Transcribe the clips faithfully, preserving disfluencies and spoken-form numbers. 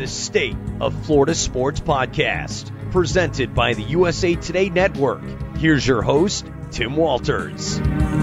the State of Florida Sports Podcast, presented by the U S A Today Network. Here's your host, Tim Walters.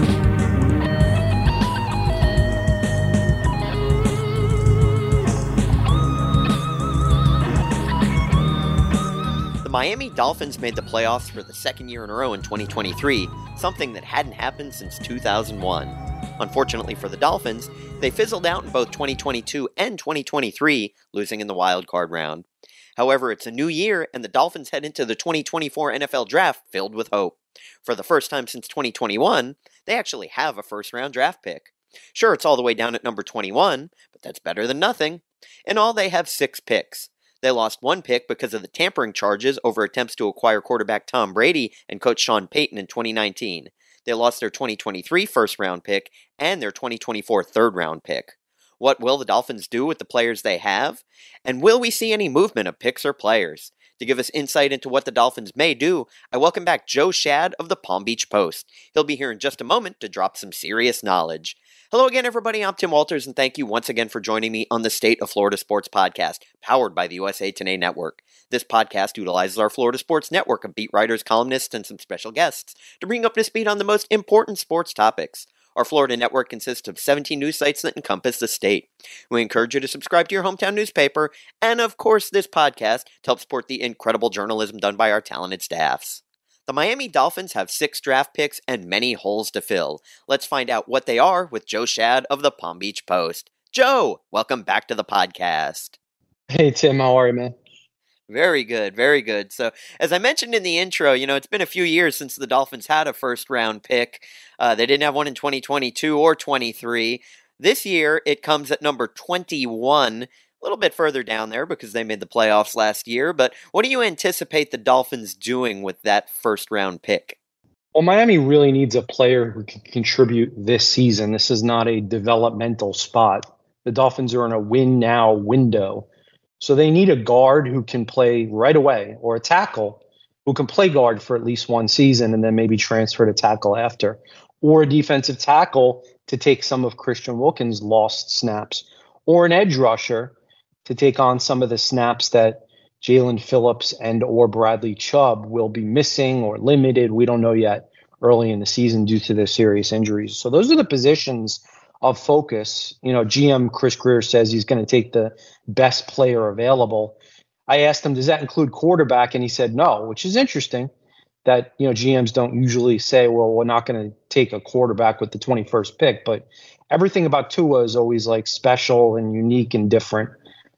The Miami Dolphins made the playoffs for the second year in a row in twenty twenty-three, something that hadn't happened since two thousand one. Unfortunately for the Dolphins, they fizzled out in both twenty twenty-two and twenty twenty-three, losing in the wild card round. However, it's a new year, and the Dolphins head into the twenty twenty-four N F L Draft filled with hope. For the first time since twenty twenty-one, they actually have a first-round draft pick. Sure, it's all the way down at number twenty-one, but that's better than nothing. In all, they have six picks. They lost one pick because of the tampering charges over attempts to acquire quarterback Tom Brady and coach Sean Payton in twenty nineteen. They lost their twenty twenty-three first-round pick and their twenty twenty-four third-round pick. What will the Dolphins do with the players they have? And will we see any movement of picks or players? To give us insight into what the Dolphins may do, I welcome back Joe Schad of the Palm Beach Post. He'll be here in just a moment to drop some serious knowledge. Hello again, everybody. I'm Tim Walters, and thank you once again for joining me on the State of Florida Sports Podcast, powered by the U S A Today Network. This podcast utilizes our Florida Sports Network of beat writers, columnists, and some special guests to bring up to speed on the most important sports topics. Our Florida network consists of seventeen news sites that encompass the state. We encourage you to subscribe to your hometown newspaper, and of course this podcast to help support the incredible journalism done by our talented staffs. The Miami Dolphins have six draft picks and many holes to fill. Let's find out what they are with Joe Schad of the Palm Beach Post. Joe, welcome back to the podcast. Hey Tim, how are you, man? Very good, very good. So, as I mentioned in the intro, you know, it's been a few years since the Dolphins had a first-round pick. Uh, they didn't have one in twenty twenty-two or twenty-three. This year, it comes at number twenty-one, a little bit further down there because they made the playoffs last year. But what do you anticipate the Dolphins doing with that first-round pick? Well, Miami really needs a player who can contribute this season. This is not a developmental spot. The Dolphins are in a win-now window. So they need a guard who can play right away, or a tackle who can play guard for at least one season and then maybe transfer to tackle after, or a defensive tackle to take some of Christian Wilkins' lost snaps, or an edge rusher to take on some of the snaps that Jalen Phillips and or Bradley Chubb will be missing or limited. We don't know yet early in the season due to their serious injuries. So those are the positions of focus. You know, G M Chris Grier says he's going to take the best player available. I asked him, does that include quarterback? And he said no, which is interesting that, you know, G Ms don't usually say, well, we're not going to take a quarterback with the twenty-first pick. But everything about Tua is always like special and unique and different,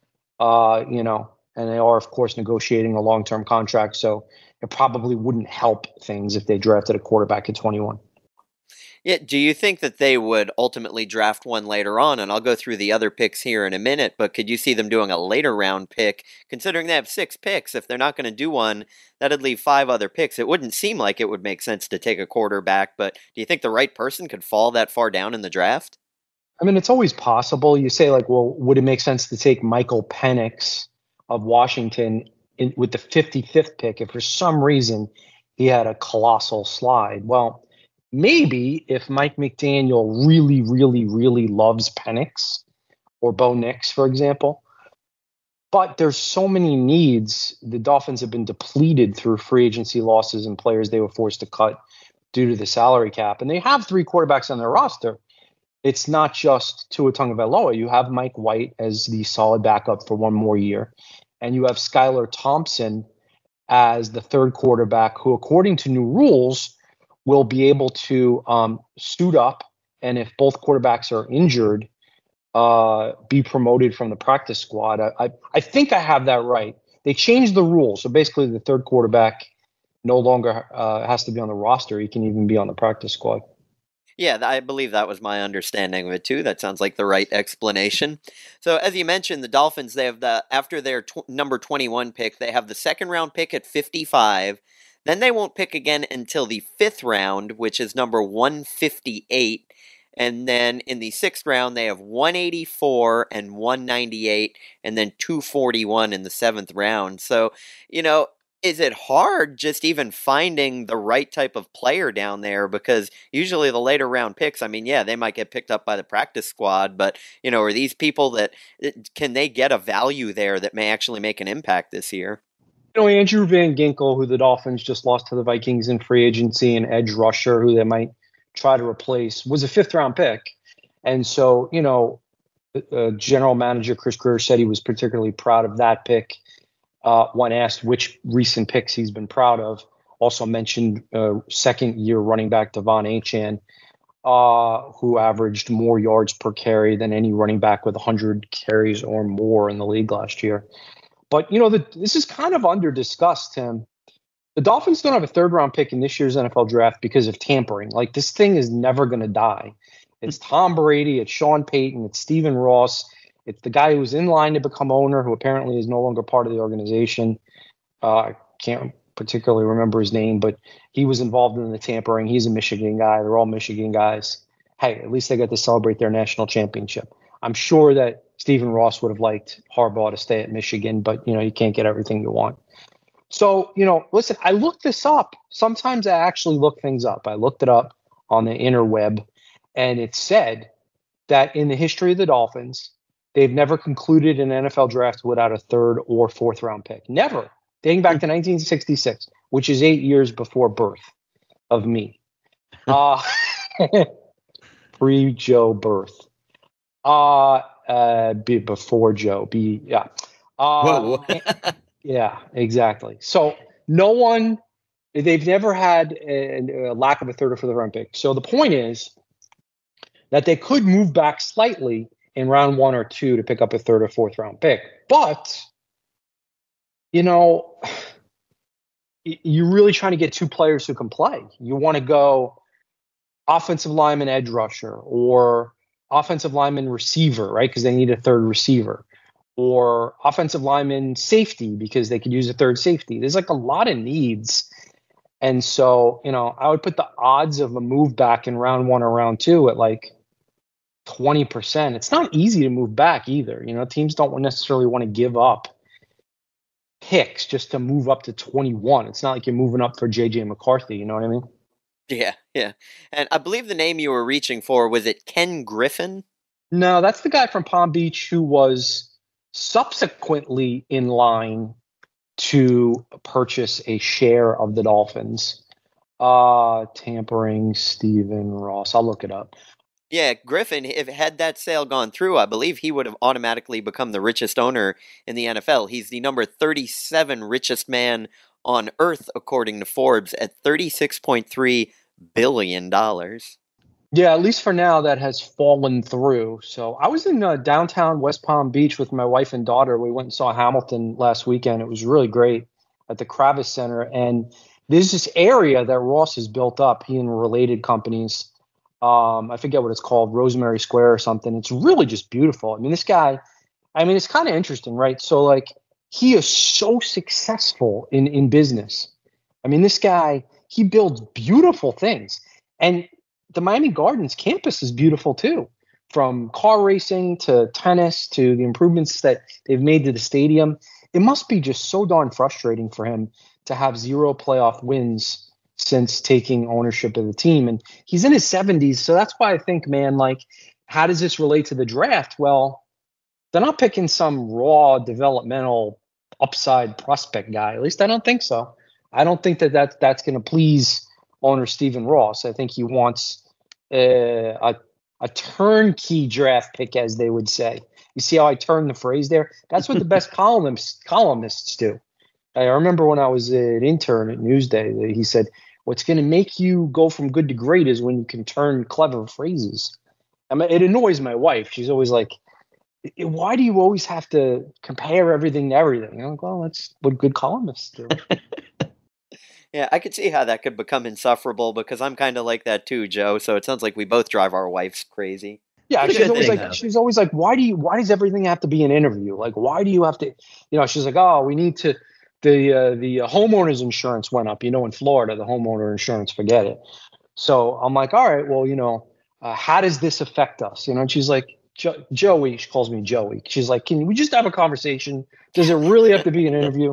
uh, you know, and they are, of course, negotiating a long-term contract. So it probably wouldn't help things if they drafted a quarterback at twenty-one. Yeah, do you think that they would ultimately draft one later on? And I'll go through the other picks here in a minute, but could you see them doing a later round pick? Considering they have six picks, if they're not going to do one, that'd leave five other picks. It wouldn't seem like it would make sense to take a quarterback, but do you think the right person could fall that far down in the draft? I mean, it's always possible. You say, like, well, would it make sense to take Michael Penix of Washington in, with the fifty-fifth pick if for some reason he had a colossal slide? Well, maybe if Mike McDaniel really, really, really loves Penix or Bo Nix, for example. But there's so many needs. The Dolphins have been depleted through free agency losses and players they were forced to cut due to the salary cap. And they have three quarterbacks on their roster. It's not just Tua Tagovailoa. You have Mike White as the solid backup for one more year. And you have Skylar Thompson as the third quarterback who, according to new rules, will be able to um, suit up, and if both quarterbacks are injured, uh, be promoted from the practice squad. I, I I think I have that right. They changed the rules, so basically the third quarterback no longer uh, has to be on the roster. He can even be on the practice squad. Yeah, I believe that was my understanding of it too. That sounds like the right explanation. So, as you mentioned, the Dolphins, they have the after their tw- number twenty-one pick, they have the second round pick at fifty-five. Then they won't pick again until the fifth round, which is number one fifty-eight. And then in the sixth round, they have one eighty-four and one ninety-eight, and then two forty-one in the seventh round. So, you know, Is it hard just even finding the right type of player down there? Because usually the later round picks, I mean, yeah, they might get picked up by the practice squad, but, you know, are these people that, can they get a value there that may actually make an impact this year? You know, Andrew Van Ginkel, who the Dolphins just lost to the Vikings in free agency, and edge rusher, who they might try to replace, was a fifth round pick. And so, you know, uh, general manager Chris Greer said he was particularly proud of that pick. Uh, when asked which recent picks he's been proud of, also mentioned uh, second-year running back Devon Achane, uh, who averaged more yards per carry than any running back with one hundred carries or more in the league last year. But, you know, the, this is kind of under-discussed, Tim. The Dolphins don't have a third-round pick in this year's N F L draft because of tampering. Like, this thing is never going to die. It's Tom Brady, it's Sean Payton, it's Stephen Ross. It's the guy who was in line to become owner, who apparently is no longer part of the organization. Uh, I can't particularly remember his name, but he was involved in the tampering. He's a Michigan guy. They're all Michigan guys. Hey, at least they got to celebrate their national championship. I'm sure that Stephen Ross would have liked Harbaugh to stay at Michigan, but, you know, you can't get everything you want. So, you know, listen, I looked this up. Sometimes I actually look things up. I looked it up on the interweb, and it said that in the history of the Dolphins, they've never concluded an N F L draft without a third or fourth round pick. Never. Dating back to nineteen sixty-six, which is eight years before birth of me. Uh, Pre-Joe birth. Uh, uh, be before Joe. Be yeah. Uh, Whoa. yeah, exactly. So no one, they've never had a, a lack of a third or fourth round pick. So the point is that they could move back slightly in round one or two to pick up a third or fourth round pick. But, you know, you're really trying to get two players who can play. You want to go offensive lineman, edge rusher, or offensive lineman receiver, right? Because they need a third receiver, or offensive lineman safety because they could use a third safety. There's like a lot of needs. And so, you know, I would put the odds of a move back in round one or round two at like twenty percent. It's not easy to move back either. You know, teams don't necessarily want to give up picks just to move up to twenty-one. It's not like you're moving up for J J McCarthy. You know what I mean? Yeah, yeah. And I believe the name you were reaching for, was it Ken Griffin? No, that's the guy from Palm Beach who was subsequently in line to purchase a share of the Dolphins. Uh, tampering, Stephen Ross. I'll look it up. Yeah, Griffin, if had that sale gone through, I believe he would have automatically become the richest owner in the N F L. He's the number thirty-seven richest man on earth, according to Forbes, at thirty-six point three billion dollars. Yeah, at least for now, that has fallen through. So I was in uh, downtown West Palm Beach with my wife and daughter. We went and saw Hamilton last weekend. It was really great at the Kravis Center. And there's this area that Ross has built up, he and related companies. Um, I forget what it's called, Rosemary Square or something. It's really just beautiful. I mean, this guy, I mean, it's kind of interesting, right? So, like, he is so successful in, in business. I mean, this guy, he builds beautiful things. And the Miami Gardens campus is beautiful, too. From car racing to tennis to the improvements that they've made to the stadium. It must be just so darn frustrating for him to have zero playoff wins since taking ownership of the team. And he's in his seventies. So that's why I think, man, like, how does this relate to the draft? Well, they're not picking some raw developmental upside prospect guy. At least I don't think so. I don't think that, that that's going to please owner Stephen Ross. I think he wants uh, a, a turnkey draft pick, as they would say. You see how I turned the phrase there? That's what the best columnists, columnists do. I remember when I was an intern at Newsday, he said, what's going to make you go from good to great is when you can turn clever phrases. I mean, it annoys my wife. She's always like, why do you always have to compare everything to everything? I'm like, well, that's what good columnists do. Yeah, I could see how that could become insufferable because I'm kind of like that too, Joe. So it sounds like we both drive our wives crazy. Yeah, It's a she's good always thing, like, though. she's always like, why do you, why does everything have to be an interview? Like, why do you have to, you know, she's like, oh, we need to, the, uh, the uh, homeowner's insurance went up, you know, in Florida, the homeowner insurance, forget it. So I'm like, all right, well, you know, uh, how does this affect us? You know, and she's like, jo- Joey, she calls me Joey. She's like, can we just have a conversation? Does it really have to be an interview?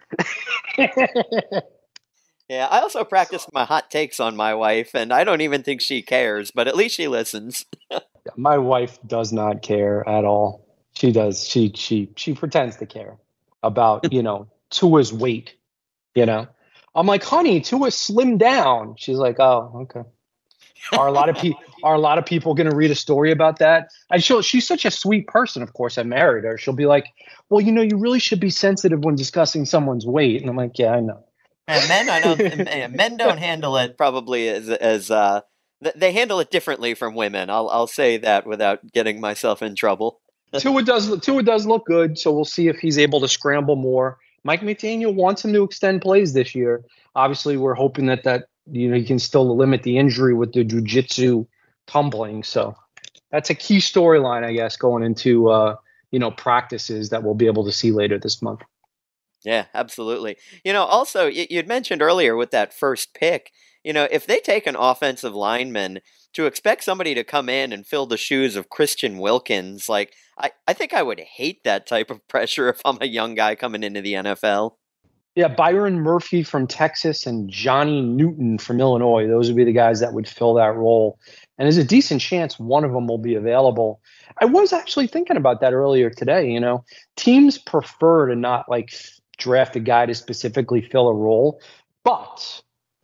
Yeah, I also practiced my hot takes on my wife, and I don't even think she cares, but at least she listens. My wife does not care at all. She does. She she she pretends to care about, you know, Tua's weight. You know, I'm like, honey, Tua slimmed down. She's like, oh, okay. Are a lot of people are a lot of people going to read a story about that? And she'll she's such a sweet person. Of course, I married her. She'll be like, well, you know, you really should be sensitive when discussing someone's weight. And I'm like, yeah, I know. And men, I know, men don't handle it probably as as uh, they handle it differently from women. I'll I'll say that without getting myself in trouble. Tua does Tua does look good, so we'll see if he's able to scramble more. Mike McDaniel wants him to extend plays this year. Obviously, we're hoping that that you know he can still limit the injury with the jiu-jitsu tumbling. So that's a key storyline, I guess, going into uh, you know practices that we'll be able to see later this month. Yeah, absolutely. You know, also, you'd mentioned earlier with that first pick, you know, if they take an offensive lineman, to expect somebody to come in and fill the shoes of Christian Wilkins, like, I, I think I would hate that type of pressure if I'm a young guy coming into the N F L. Yeah, Byron Murphy from Texas and Johnny Newton from Illinois. Those would be the guys that would fill that role. And there's a decent chance one of them will be available. I was actually thinking about that earlier today. You know, teams prefer to not, like, draft a guy to specifically fill a role. But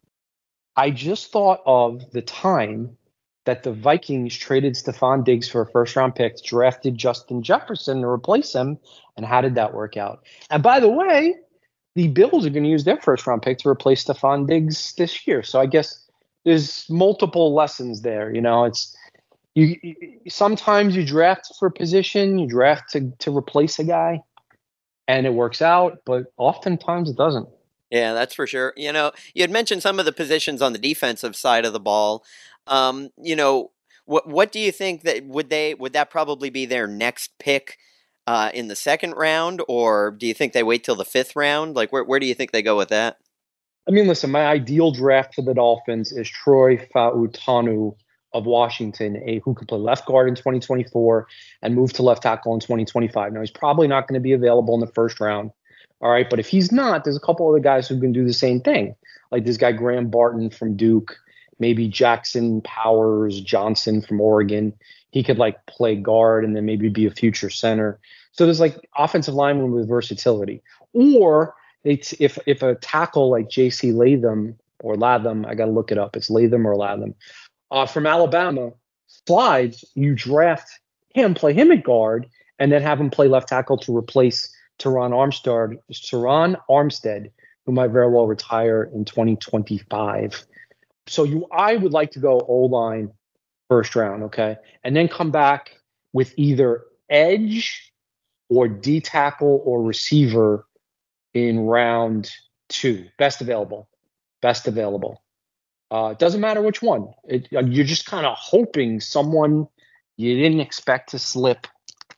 I just thought of the time that the Vikings traded Stephon Diggs for a first-round pick, drafted Justin Jefferson to replace him, and how did that work out? And by the way, the Bills are going to use their first-round pick to replace Stephon Diggs this year. So I guess there's multiple lessons there. You know, it's you. you sometimes you draft for a position, you draft to to replace a guy, and it works out, but oftentimes it doesn't. Yeah, that's for sure. You know, you had mentioned some of the positions on the defensive side of the ball. Um, you know, what what do you think that would they would that probably be their next pick uh, in the second round, or do you think they wait till the fifth round? Like, where where do you think they go with that? I mean, listen, my ideal draft for the Dolphins is Troy Fautanu of Washington, a who could play left guard in twenty twenty-four and move to left tackle in twenty twenty-five. Now, he's probably not going to be available in the first round. All right. But if he's not, there's a couple other guys who can do the same thing. Like this guy, Graham Barton from Duke, maybe Jackson Powers Johnson from Oregon. He could like play guard and then maybe be a future center. So there's like offensive linemen with versatility. Or it's if if a tackle like J C Latham or Latham, I got to look it up. It's Latham or Latham. Uh, from Alabama, slides, you draft him, play him at guard, and then have him play left tackle to replace Teron Armstead, Teron Armstead, who might very well retire in twenty twenty-five. So you, I would like to go O-line first round, okay? And then come back with either edge or D tackle or receiver in round two. Best available. Best available. Uh, it doesn't matter which one. It, you're just kind of hoping someone you didn't expect to slip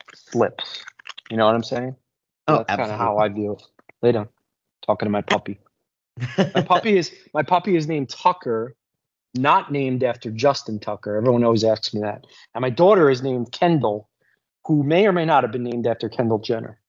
slips. You know what I'm saying? Oh, that's kind of how I view it. Lay down. Talking to my puppy. my puppy is my puppy is named Tucker, not named after Justin Tucker. Everyone always asks me that. And my daughter is named Kendall, who may or may not have been named after Kendall Jenner.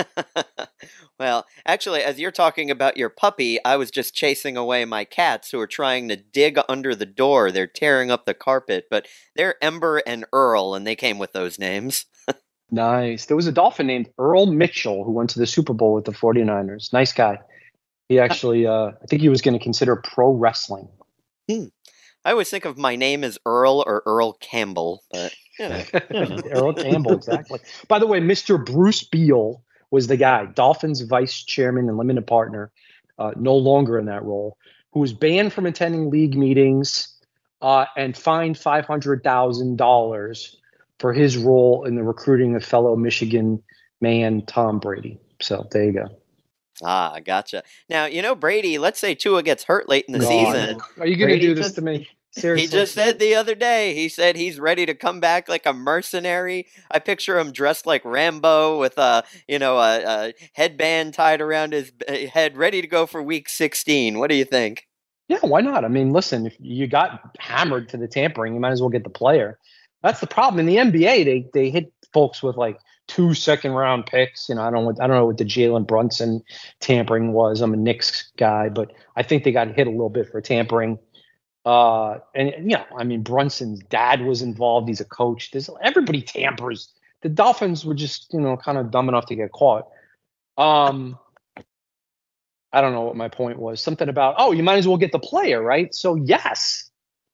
Well, actually, as you're talking about your puppy, I was just chasing away my cats who are trying to dig under the door. They're tearing up the carpet, but they're Ember and Earl, and they came with those names. Nice. There was a Dolphin named Earl Mitchell who went to the Super Bowl with the forty-niners. Nice guy. He actually, uh, I think he was going to consider pro wrestling. Hmm. I always think of my name as Earl or Earl Campbell, but you know. Earl Campbell, exactly. By the way, Mister Bruce Beal was the guy, Dolphins vice chairman and limited partner, uh, no longer in that role, who was banned from attending league meetings uh, and fined five hundred thousand dollars for his role in the recruiting of fellow Michigan man Tom Brady. So there you go. Ah, gotcha. Now, you know, Brady, let's say Tua gets hurt late in the God. season. Are you going to do this just, to me? Seriously? He just said the other day, he said he's ready to come back like a mercenary. I picture him dressed like Rambo with a, you know, a, a headband tied around his head, ready to go for week sixteen. What do you think? Yeah, why not? I mean, listen, if you got hammered to the tampering, you might as well get the player. That's the problem. In the N B A, they, they hit folks with like two second round picks. You know, I don't what I don't know what the Jalen Brunson tampering was. I'm a Knicks guy, but I think they got hit a little bit for tampering. Uh, and you know, I mean, Brunson's dad was involved. He's a coach. There's everybody tampers. The Dolphins were just, you know, kind of dumb enough to get caught. Um, I don't know what my point was. Something about, oh, you might as well get the player, right? So yes,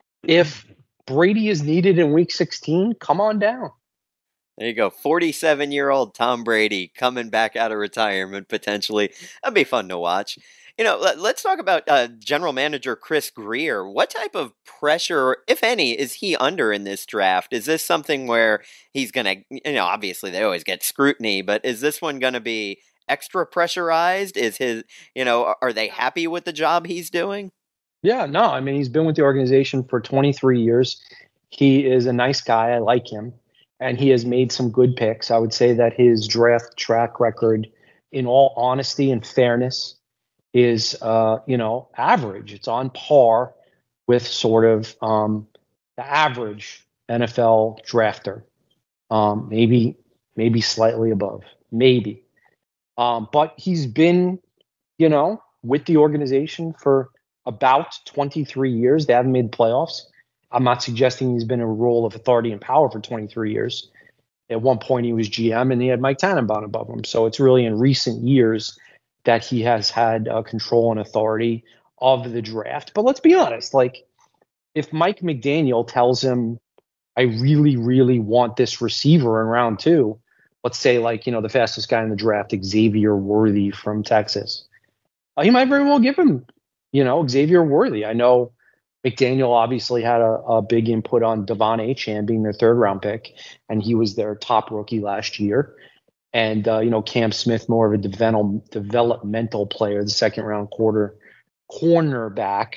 if Brady is needed in week sixteen, come on down. There you go. forty-seven-year-old Tom Brady coming back out of retirement, potentially. That'd be fun to watch. You know, let, let's talk about uh, General Manager Chris Grier. What type of pressure, if any, is he under in this draft? Is this something where he's going to, you know, obviously they always get scrutiny, but is this one going to be extra pressurized? Is his, you know, are they happy with the job he's doing? Yeah, no, I mean, he's been with the organization for twenty-three years. He is a nice guy. I like him. And he has made some good picks. I would say that his draft track record, in all honesty and fairness, is, uh, you know, average. It's on par with sort of um, the average N F L drafter, um, maybe maybe slightly above, maybe. Um, but he's been, you know, with the organization for about twenty-three years. They haven't made playoffs. I'm not suggesting he's been in a role of authority and power for twenty-three years. At one point, he was G M, and he had Mike Tannenbaum above him. So it's really in recent years that he has had uh, control and authority of the draft. But let's be honest, like if Mike McDaniel tells him, I really, really want this receiver in round two, let's say like, you know, the fastest guy in the draft, Xavier Worthy from Texas, uh, he might very well give him, you know, Xavier Worthy. I know McDaniel obviously had a, a big input on Devon Achane being their third round pick, and he was their top rookie last year. And, uh, you know, Cam Smith, more of a develop, developmental player, the second round quarter cornerback,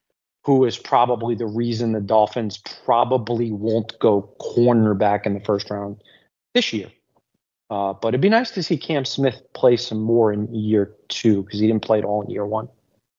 who is probably the reason the Dolphins probably won't go cornerback in the first round this year. Uh, but it'd be nice to see Cam Smith play some more in year two because he didn't play it all in year one.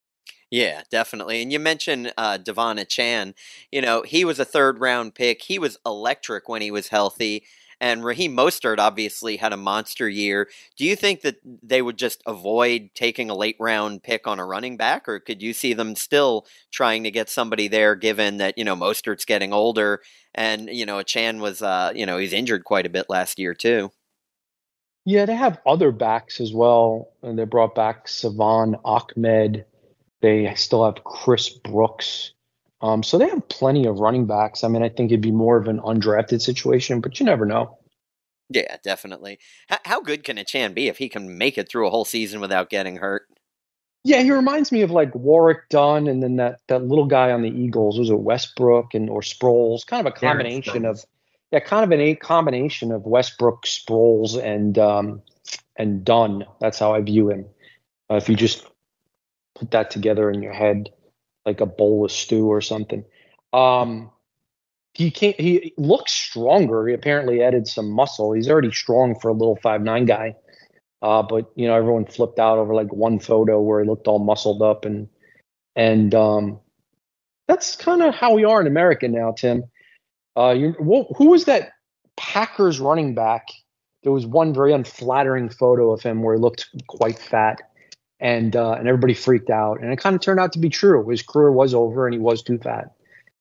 Yeah, definitely. And you mentioned uh, Devon Achane. You know, he was a third round pick. He was electric when he was healthy. And Raheem Mostert obviously had a monster year. Do you think that they would just avoid taking a late round pick on a running back, or could you see them still trying to get somebody there, given that, you know, Mostert's getting older and, you know, Achane was, uh, you know, he's injured quite a bit last year too? Yeah, they have other backs as well. And they brought back Savon Ahmed. They still have Chris Brooks. Um, so they have plenty of running backs. I mean, I think it'd be more of an undrafted situation, but you never know. Yeah, definitely. H- how good can Achane be if he can make it through a whole season without getting hurt? Yeah, he reminds me of like Warwick Dunn, and then that that little guy on the Eagles. Was it Westbrook and or Sproles? Kind of a combination of yeah, kind of an a combination of Westbrook, Sproles, and um, and Dunn. That's how I view him. Uh, if you just put that together in your head, like a bowl of stew or something. Um, he can't. He looks stronger. He apparently added some muscle. He's already strong for a little five nine guy. Uh, but you know, everyone flipped out over like one photo where he looked all muscled up, and and um, that's kind of how we are in America now, Tim. Uh, you, who was that Packers running back? There was one very unflattering photo of him where he looked quite fat. And uh, and everybody freaked out, and it kind of turned out to be true. His career was over, and he was too fat.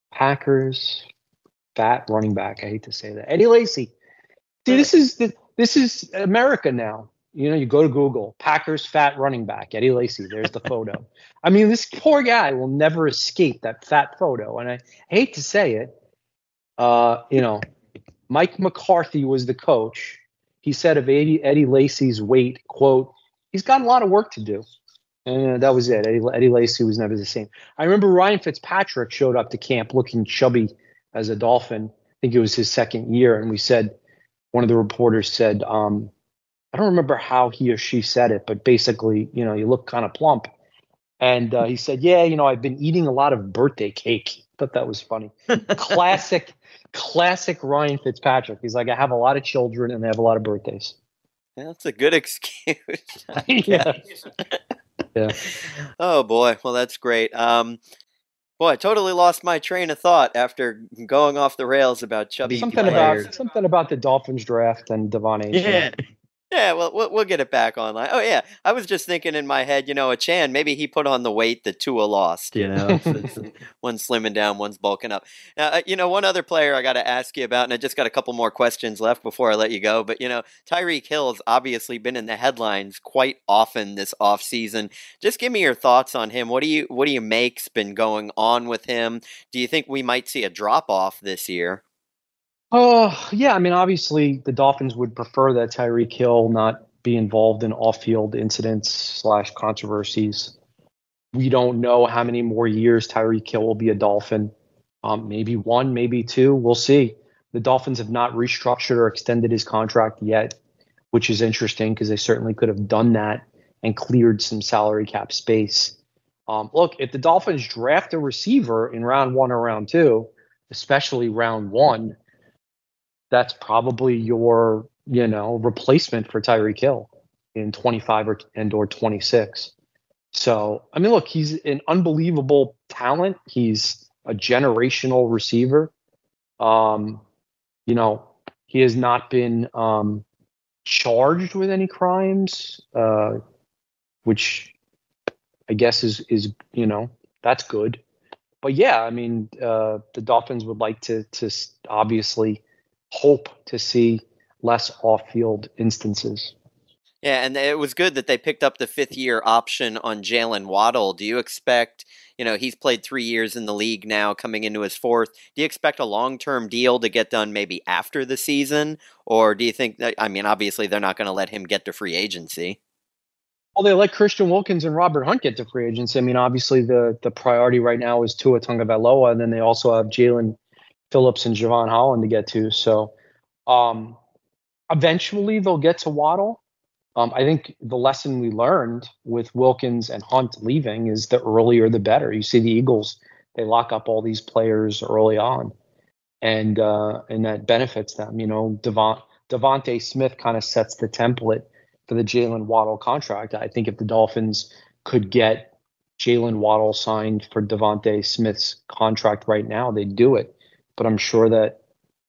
Packers fat running back. I hate to say that. Eddie Lacy. See, this is the, this is America now. You know, you go to Google, Packers fat running back, Eddie Lacy. There's the photo. I mean, this poor guy will never escape that fat photo, and I hate to say it. Uh, you know, Mike McCarthy was the coach. He said of Eddie, Eddie Lacy's weight, quote, he's got a lot of work to do. And that was it. Eddie, Eddie Lacy was never the same. I remember Ryan Fitzpatrick showed up to camp looking chubby as a Dolphin. I think it was his second year. And we said, one of the reporters said, um, I don't remember how he or she said it, but basically, you know, you look kind of plump. And uh, he said, yeah, you know, I've been eating a lot of birthday cake. I thought that was funny. Classic, classic Ryan Fitzpatrick. He's like, I have a lot of children and they have a lot of birthdays. Yeah, that's a good excuse. yeah. yeah. Oh boy. Well, that's great. Um, Boy, I totally lost my train of thought after going off the rails about chubby something players. about something about the Dolphins draft and Devon Achane. Yeah. Yeah, well, we'll we'll get it back online. Oh yeah, I was just thinking in my head, you know, Achane, maybe he put on the weight that Tua lost. You know, it's, it's, one's slimming down, one's bulking up. Now, uh, you know, one other player I got to ask you about, and I just got a couple more questions left before I let you go. But you know, Tyreek Hill's obviously been in the headlines quite often this offseason. Just give me your thoughts on him. What do you what do you make's been going on with him? Do you think we might see a drop off this year? Oh, yeah. I mean, obviously, the Dolphins would prefer that Tyreek Hill not be involved in off-field incidents slash controversies. We don't know how many more years Tyreek Hill will be a Dolphin. Um, maybe one, maybe two. We'll see. The Dolphins have not restructured or extended his contract yet, which is interesting because they certainly could have done that and cleared some salary cap space. Um, look, if the Dolphins draft a receiver in round one or round two, especially round one, that's probably your, you know, replacement for Tyreek Hill in twenty-five or and or twenty-six. So, I mean, look, he's an unbelievable talent. He's a generational receiver. Um, you know, he has not been um, charged with any crimes, uh, which I guess is is you know, that's good. But yeah, I mean, uh, the Dolphins would like to to obviously hope to see less off-field instances. Yeah, and it was good that they picked up the fifth-year option on Jalen Waddle. Do you expect, you know, he's played three years in the league now, coming into his fourth. Do you expect a long-term deal to get done maybe after the season? Or do you think that, I mean, obviously they're not going to let him get to free agency. Well, they let Christian Wilkins and Robert Hunt get to free agency. I mean, obviously the the priority right now is Tua Tagovailoa, and then they also have Jalen Phillips and Javon Holland to get to. So um, eventually they'll get to Waddle. Um, I think the lesson we learned with Wilkins and Hunt leaving is the earlier the better. You see the Eagles, they lock up all these players early on, and uh, and that benefits them. You know, Devon, Devontae Smith kind of sets the template for the Jalen Waddle contract. I think if the Dolphins could get Jalen Waddle signed for Devontae Smith's contract right now, they'd do it. But I'm sure that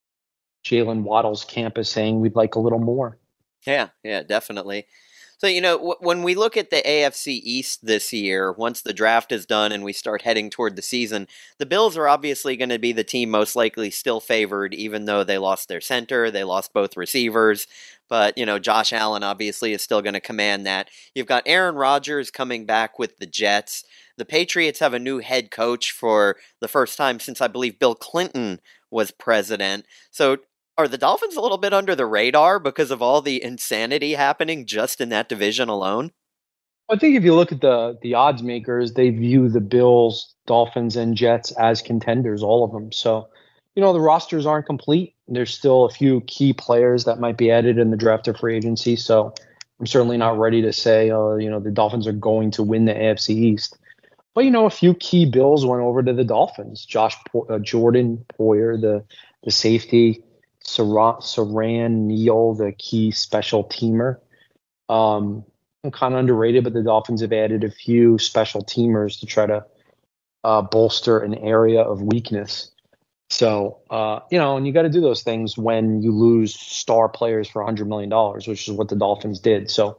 Jalen Waddle's camp is saying we'd like a little more. Yeah, yeah, definitely. So, you know, w- when we look at the A F C East this year, once the draft is done and we start heading toward the season, the Bills are obviously going to be the team most likely still favored, even though they lost their center, they lost both receivers. But, you know, Josh Allen obviously is still going to command that. You've got Aaron Rodgers coming back with the Jets. The Patriots have a new head coach for the first time since I believe Bill Clinton was president. So are the Dolphins a little bit under the radar because of all the insanity happening just in that division alone? I think if you look at the the odds makers, they view the Bills, Dolphins, and Jets as contenders, all of them. So, you know, the rosters aren't complete. There's still a few key players that might be added in the draft or free agency. So I'm certainly not ready to say, uh, you know, the Dolphins are going to win the A F C East. But, you know, a few key Bills went over to the Dolphins. Josh po- uh, Jordan Poyer, the the safety, Saran, Saran Neal, the key special teamer. Um, kind of underrated, but the Dolphins have added a few special teamers to try to uh, bolster an area of weakness. So, uh, you know, and you got to do those things when you lose star players for one hundred million dollars, which is what the Dolphins did. So,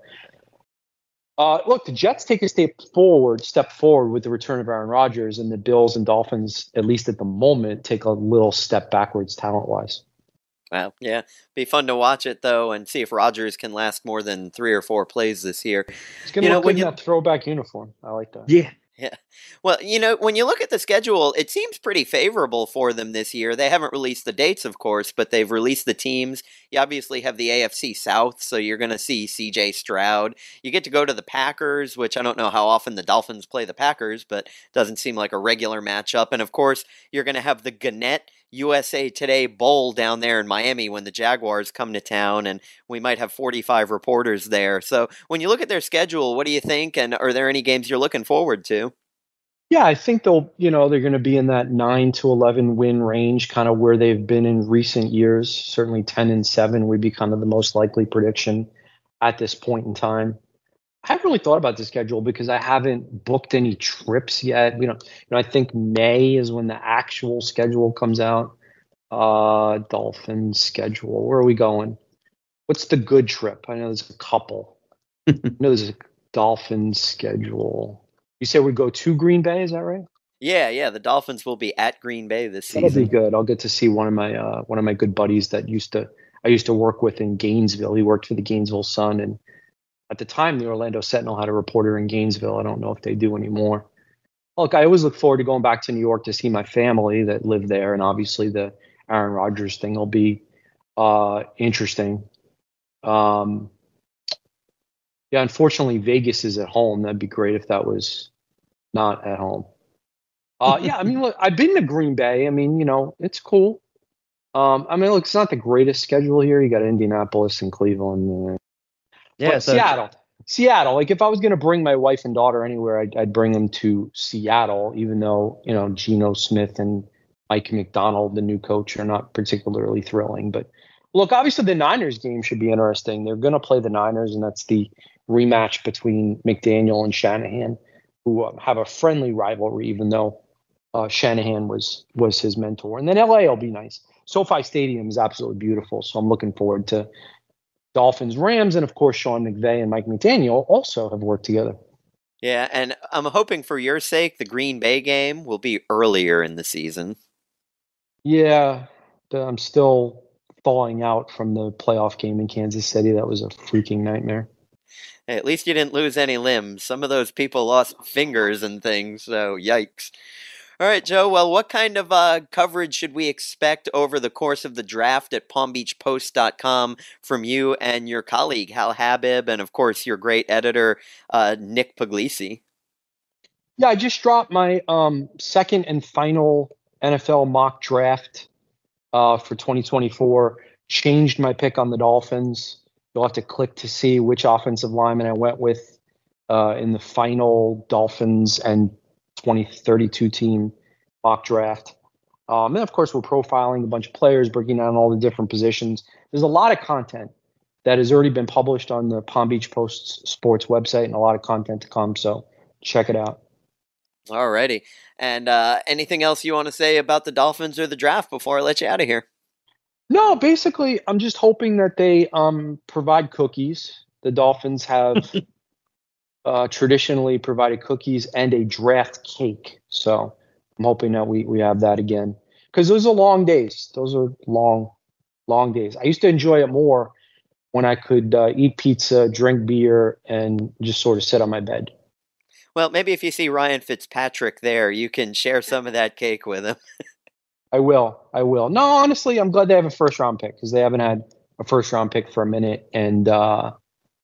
uh, look, the Jets take a step forward, step forward with the return of Aaron Rodgers, and the Bills and Dolphins, at least at the moment, take a little step backwards talent-wise. Well, yeah, be fun to watch it though, and see if Rodgers can last more than three or four plays this year. It's going to look good in that throwback uniform. I like that. Yeah. Yeah. Well, you know, when you look at the schedule, it seems pretty favorable for them this year. They haven't released the dates, of course, but they've released the teams. You obviously have the A F C South, so you're going to see C J Stroud. You get to go to the Packers, which I don't know how often the Dolphins play the Packers, but doesn't seem like a regular matchup. And, of course, you're going to have the Gannett U S A Today Bowl down there in Miami when the Jaguars come to town, and we might have forty-five reporters there. So when you look at their schedule, what do you think, and are there any games you're looking forward to? Yeah, I think they'll, you know, they're going to be in that nine to eleven win range, kind of where they've been in recent years. Certainly ten and seven would be kind of the most likely prediction at this point in time. I haven't really thought about the schedule because I haven't booked any trips yet. We don't, you know, I think May is when the actual schedule comes out. Uh, Dolphins schedule. Where are we going? What's the good trip? I know there's a couple. I know there's a Dolphins schedule. You said we go to Green Bay, is that right? Yeah, yeah. The Dolphins will be at Green Bay this season. That'll be good. I'll get to see one of my uh, one of my good buddies that used to I used to work with in Gainesville. He worked for the Gainesville Sun, and at the time, the Orlando Sentinel had a reporter in Gainesville. I don't know if they do anymore. Look, I always look forward to going back to New York to see my family that live there, and obviously the Aaron Rodgers thing will be uh, interesting. Um, yeah, unfortunately, Vegas is at home. That'd be great if that was not at home. Uh, yeah, I mean, look, I've been to Green Bay. I mean, you know, it's cool. Um, I mean, look, it's not the greatest schedule here. You got Indianapolis and Cleveland. Uh, yeah, so Seattle. Seattle. Like, if I was going to bring my wife and daughter anywhere, I'd, I'd bring them to Seattle, even though, you know, Geno Smith and Mike McDonald, the new coach, are not particularly thrilling. But look, obviously the Niners game should be interesting. They're going to play the Niners, and that's the rematch between McDaniel and Shanahan, who um, have a friendly rivalry, even though uh, Shanahan was was his mentor. And then L A will be nice. SoFi Stadium is absolutely beautiful, so I'm looking forward to Dolphins, Rams, and of course Sean McVay and Mike McDaniel also have worked together. Yeah, and I'm hoping for your sake the Green Bay game will be earlier in the season. Yeah, I'm still falling out from the playoff game in Kansas City. That was a freaking nightmare. Hey, at least you didn't lose any limbs. Some of those people lost fingers and things, so yikes. All right, Joe, well, what kind of uh, coverage should we expect over the course of the draft at palm beach post dot com from you and your colleague, Hal Habib, and, of course, your great editor, uh, Nick Puglisi? Yeah, I just dropped my um, second and final N F L mock draft uh, for twenty twenty-four. Changed my pick on the Dolphins. You'll have to click to see which offensive lineman I went with uh, in the final Dolphins and twenty thirty-two team mock draft. Um, and of course, we're profiling a bunch of players, breaking down all the different positions. There's a lot of content that has already been published on the Palm Beach Post Sports website, and a lot of content to come. So check it out. Alrighty. And uh, anything else you want to say about the Dolphins or the draft before I let you out of here? No, basically, I'm just hoping that they um, provide cookies. The Dolphins have uh, traditionally provided cookies and a draft cake. So I'm hoping that we, we have that again. Because those are long days. Those are long, long days. I used to enjoy it more when I could uh, eat pizza, drink beer, and just sort of sit on my bed. Well, maybe if you see Ryan Fitzpatrick there, you can share some of that cake with him. I will. I will. No, honestly, I'm glad they have a first round pick because they haven't had a first round pick for a minute. And uh,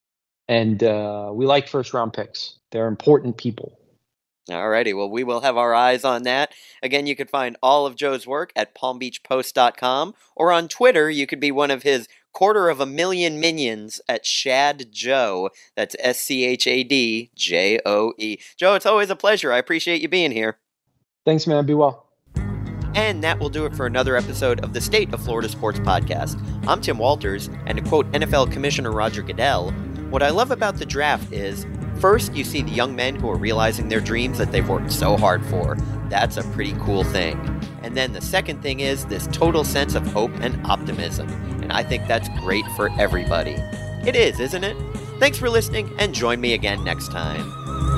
and uh, we like first round picks. They're important people. Alrighty, well, we will have our eyes on that. Again, you can find all of Joe's work at palm beach post dot com, or on Twitter, you could be one of his quarter of a million minions at Shad Joe. That's S C H A D J O E. Joe, it's always a pleasure. I appreciate you being here. Thanks, man. Be well. And that will do it for another episode of the State of Florida Sports Podcast. I'm Tim Walters, and to quote N F L Commissioner Roger Goodell, what I love about the draft is, first, you see the young men who are realizing their dreams that they've worked so hard for. That's a pretty cool thing. And then the second thing is this total sense of hope and optimism. And I think that's great for everybody. It is, isn't it? Thanks for listening, and join me again next time.